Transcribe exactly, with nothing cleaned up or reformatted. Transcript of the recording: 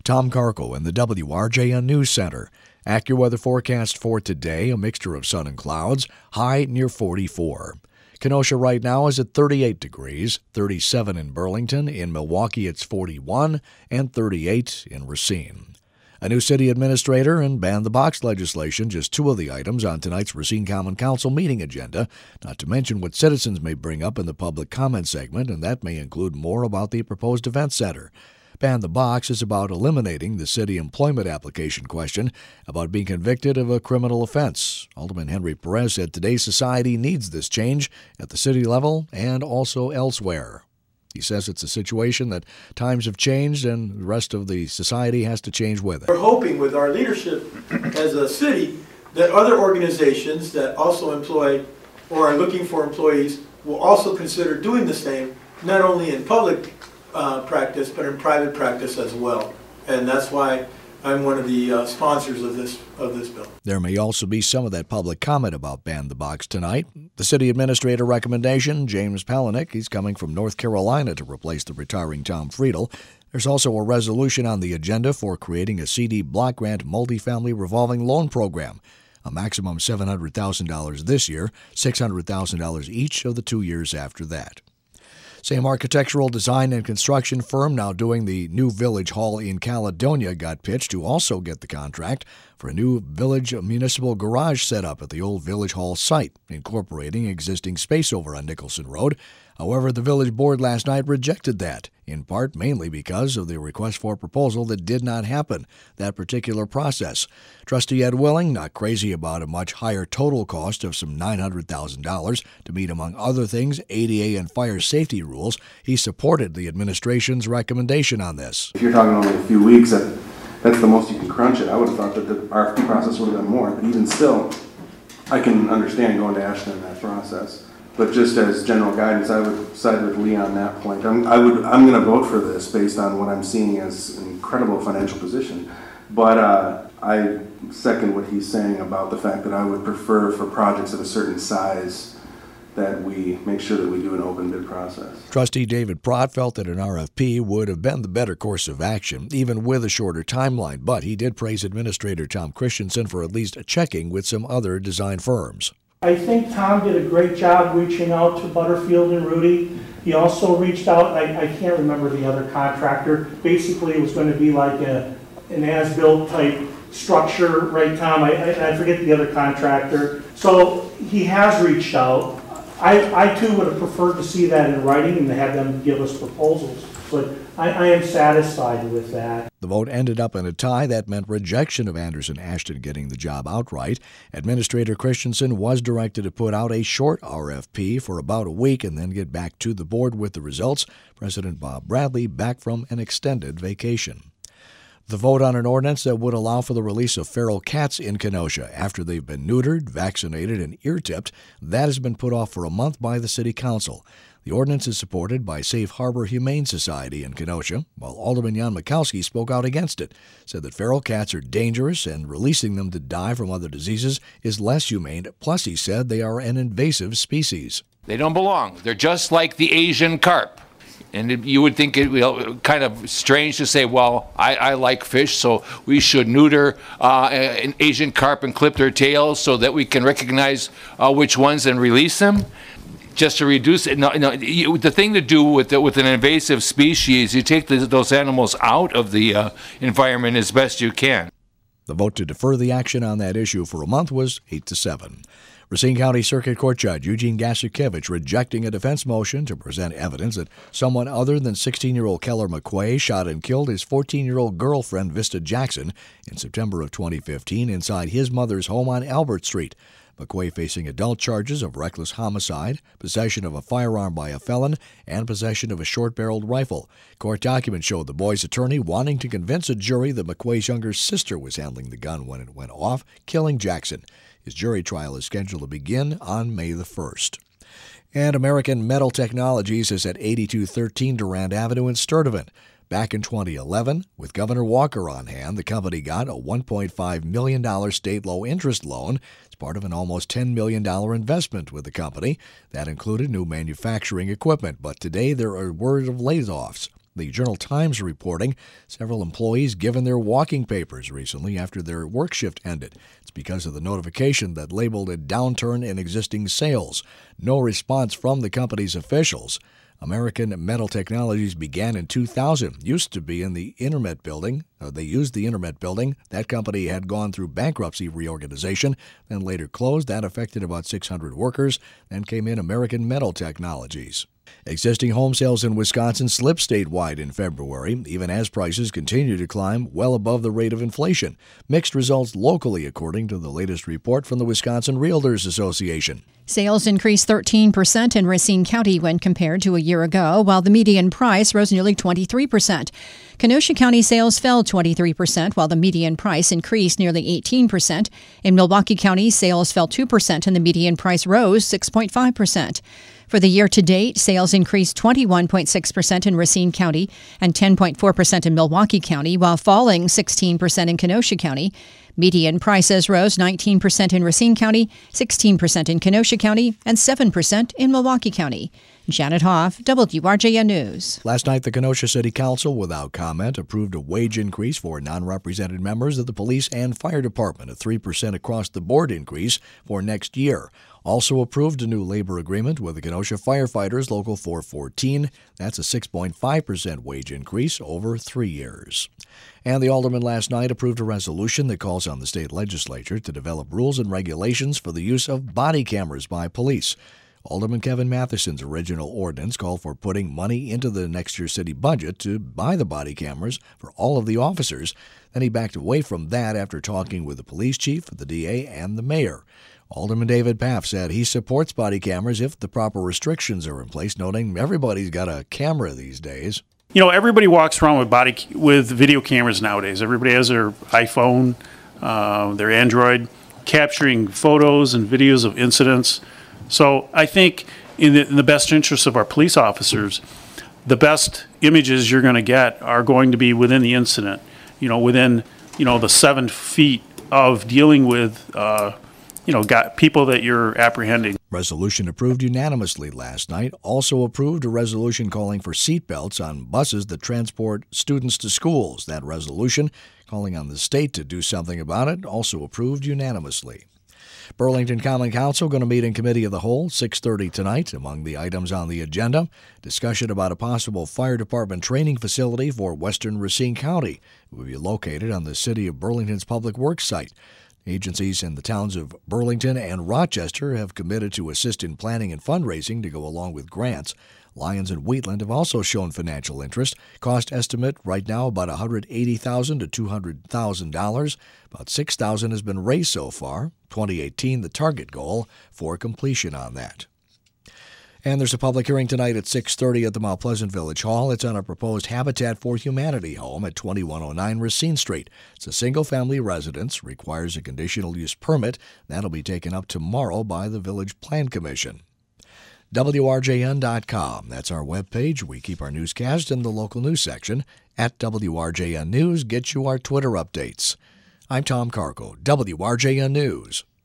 Tom Carco in the W R J N News Center. AccuWeather forecast for today, a mixture of sun and clouds, high near forty-four. Kenosha right now is at thirty-eight degrees, thirty-seven in Burlington. In Milwaukee, it's forty-one, and thirty-eight in Racine. A new city administrator and ban-the-box legislation, just two of the items on tonight's Racine Common Council meeting agenda, not to mention what citizens may bring up in the public comment segment, and that may include more about the proposed event center. Ban the Box is about eliminating the city employment application question about being convicted of a criminal offense. Alderman Henry Perez said today's society needs this change at the city level and also elsewhere. He says it's a situation that times have changed and the rest of the society has to change with it. We're hoping with our leadership as a city that other organizations that also employ or are looking for employees will also consider doing the same, not only in public uh, practice but in private practice as well. And that's why I'm one of the uh, sponsors of this of this bill. There may also be some of that public comment about Ban the Box tonight. The city administrator recommendation, James Palahniuk, he's coming from North Carolina to replace the retiring Tom Friedel. There's also a resolution on the agenda for creating a C D block grant multifamily revolving loan program. A maximum seven hundred thousand dollars this year, six hundred thousand dollars each of the two years after that. Same architectural design and construction firm now doing the new Village Hall in Caledonia got pitched to also get the contract for a new Village municipal garage set up at the old Village Hall site, incorporating existing space over on Nicholson Road. However, the Village Board last night rejected that, in part mainly because of the request for proposal that did not happen, that particular process. Trustee Ed Willing, not crazy about a much higher total cost of some nine hundred thousand dollars to meet, among other things, A D A and fire safety rules. He supported the administration's recommendation on this. If you're talking only a few weeks, that, that's the most you can crunch it. I would have thought that the R F P process would have been more, but even still, I can understand going to Ashton in that process. But just as general guidance, I would side with Lee on that point. I'm, I would, I'm going to vote for this based on what I'm seeing as an incredible financial position. But uh, I second what he's saying about the fact that I would prefer for projects of a certain size that we make sure that we do an open bid process. Trustee David Pratt felt that an R F P would have been the better course of action, even with a shorter timeline, but he did praise Administrator Tom Christensen for at least checking with some other design firms. I think Tom did a great job reaching out to Butterfield and Rudy. He also reached out, I, I can't remember the other contractor. Basically, it was going to be like a, an as-built type structure, right, Tom? I, I, I forget the other contractor. So he has reached out. I, I too would have preferred to see that in writing and to have them give us proposals. But I, I am satisfied with that. The vote ended up in a tie. That meant rejection of Anderson Ashton getting the job outright. Administrator Christensen was directed to put out a short R F P for about a week and then get back to the board with the results. President Bob Bradley back from an extended vacation. The vote on an ordinance that would allow for the release of feral cats in Kenosha after they've been neutered, vaccinated, and ear-tipped, that has been put off for a month by the City Council. The ordinance is supported by Safe Harbor Humane Society in Kenosha, while Alderman Jan Mikowski spoke out against it, said that feral cats are dangerous and releasing them to die from other diseases is less humane, plus he said they are an invasive species. They don't belong. They're just like the Asian carp. And you would think it would kind of strange to say, well, I, I like fish, so we should neuter uh, an Asian carp and clip their tails so that we can recognize uh, which ones and release them, just to reduce it. No, no, you, the thing to do with the, with an invasive species, you take the, those animals out of the uh, environment as best you can. The vote to defer the action on that issue for a month was eight to seven. Racine County Circuit Court Judge Eugene Gasarkevich rejecting a defense motion to present evidence that someone other than sixteen-year-old Keller McQuay shot and killed his fourteen-year-old girlfriend Vista Jackson in September of twenty fifteen inside his mother's home on Albert Street. McQuay facing adult charges of reckless homicide, possession of a firearm by a felon, and possession of a short-barreled rifle. Court documents showed the boy's attorney wanting to convince a jury that McQuay's younger sister was handling the gun when it went off, killing Jackson. His jury trial is scheduled to begin on May the first. And American Metal Technologies is at eighty-two thirteen Durand Avenue in Sturtevant. Back in twenty eleven, with Governor Walker on hand, the company got a one point five million dollars state low-interest loan. It's part of an almost ten million dollars investment with the company. That included new manufacturing equipment, but today there are word of layoffs. The Journal-Times reporting several employees given their walking papers recently after their work shift ended. It's because of the notification that labeled a downturn in existing sales. No response from the company's officials. American Metal Technologies began in two thousand, used to be in the Intermet building. Uh, they used the Intermet building. That company had gone through bankruptcy reorganization, then later closed. That affected about six hundred workers. Then came in American Metal Technologies. Existing home sales in Wisconsin slipped statewide in February, even as prices continue to climb well above the rate of inflation. Mixed results locally, according to the latest report from the Wisconsin Realtors Association. Sales increased thirteen percent in Racine County when compared to a year ago, while the median price rose nearly twenty-three percent. Kenosha County sales fell twenty-three percent, while the median price increased nearly eighteen percent. In Milwaukee County, sales fell two percent and the median price rose six point five percent. For the year to date, sales increased twenty-one point six percent in Racine County and ten point four percent in Milwaukee County, while falling sixteen percent in Kenosha County. Median prices rose nineteen percent in Racine County, sixteen percent in Kenosha County, and seven percent in Milwaukee County. Janet Hoff, W R J N News. Last night, the Kenosha City Council, without comment, approved a wage increase for non-represented members of the police and fire department, a three percent across-the-board increase for next year. Also approved a new labor agreement with the Kenosha Firefighters Local four fourteen. That's a six point five percent wage increase over three years. And the alderman last night approved a resolution that calls on the state legislature to develop rules and regulations for the use of body cameras by police. Alderman Kevin Matheson's original ordinance called for putting money into the next year's city budget to buy the body cameras for all of the officers. Then he backed away from that after talking with the police chief, the D A, and the mayor. Alderman David Paff said he supports body cameras if the proper restrictions are in place, noting everybody's got a camera these days. You know, everybody walks around with body with video cameras nowadays. Everybody has their iPhone, uh, their Android, capturing photos and videos of incidents. So I think in the, in the best interest of our police officers, the best images you're going to get are going to be within the incident, you know, within, you know, the seven feet of dealing with, uh, you know, got people that you're apprehending. Resolution approved unanimously last night. Also approved a resolution calling for seatbelts on buses that transport students to schools. That resolution, calling on the state to do something about it, also approved unanimously. Burlington Common Council going to meet in Committee of the Whole, six thirty tonight. Among the items on the agenda, discussion about a possible fire department training facility for western Racine County. It will be located on the City of Burlington's Public Works site. Agencies in the towns of Burlington and Rochester have committed to assist in planning and fundraising to go along with grants. Lyons and Wheatland have also shown financial interest. Cost estimate right now about one hundred eighty thousand dollars to two hundred thousand dollars. About six thousand dollars has been raised so far. twenty eighteen, the target goal for completion on that. And there's a public hearing tonight at six thirty at the Mount Pleasant Village Hall. It's on a proposed Habitat for Humanity home at twenty-one oh nine Racine Street. It's a single-family residence, requires a conditional use permit. That'll be taken up tomorrow by the Village Plan Commission. W R J N dot com. That's our webpage. We keep our newscast in the local news section. At W R J N News, get you our Twitter updates. I'm Tom Carco, W R J N News.